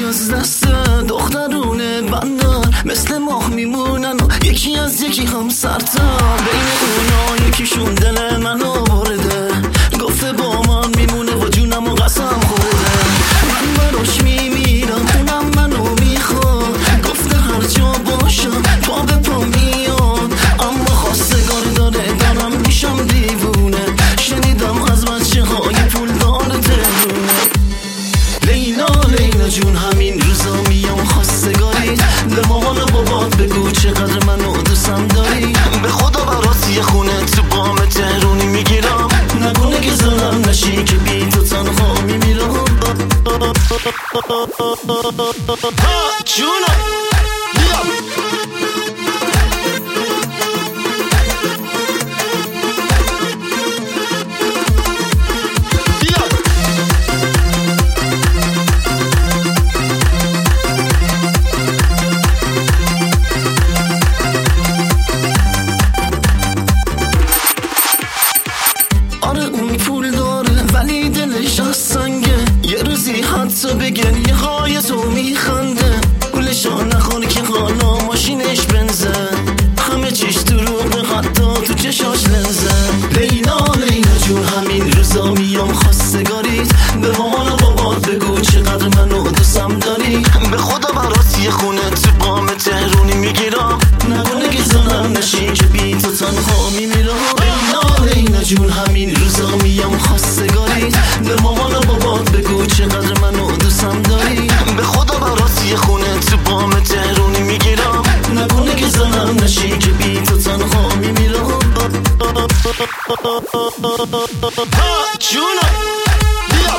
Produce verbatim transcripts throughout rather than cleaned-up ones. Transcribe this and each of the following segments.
از دست دخترونه بندر مثل ماه میمونن و یکی از یکی هم سرتر. بین اونا یکیشون دل منو برده، گفته با من میمونه و جونم و قسم خورده. من براش میمیرم اونم منو میخواد، گفته هر جا باشم پا به پا میاد. اما خواستگار داره دارم میشم دیوونه، شنیدم از بچه های پول داره تهرونه. لیلا لیلا جون همین روزا میام خواستگاریت، به مامان و بابات بگو چقدر منو دوستم داری. به خدا برات یه خونه تو بام تهرونی میگیرم، نکنه که زنم نشی که بی تو تنها میمیرم. جونم بیام ولی دلش از سنگه، یه روزی حتی بگن یه های تو میخنده. پولشا نخوره که حالا ماشینش بنزه، همه چیش دروغه حتی تو چشاش لنزه. لیلا لیلا جون همین روزا میام خواستگاریت، به مامان و بابات بگو چقدر منو دوستم داری. به خدا برات یه خونه تو بام تهرونی میگیرم، نکنه که زنم نشی که بی تو تنها میمیرم. لیلا لیلا جون همین روزا میام خواستگاریت، به مامان و بابات بگو چقدر منو دوستم داری. به خدا برات یه خونه تو بام تهرونی میگیرم، نکنه که زنم نشی که بی تو تنها میمیرم. جونم بیام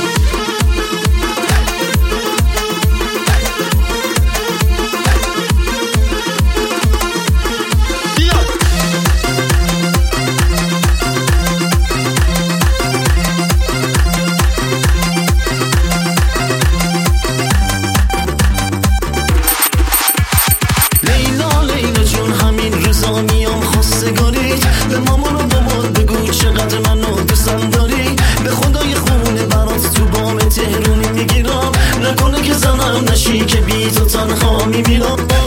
به مامان و بابات بگو چقدر منو دوستم داری. به خدا یه خونه برات تو بام تهرونی میگیرم، نکنه که زنم نشی که بی تو تنها میمیرم.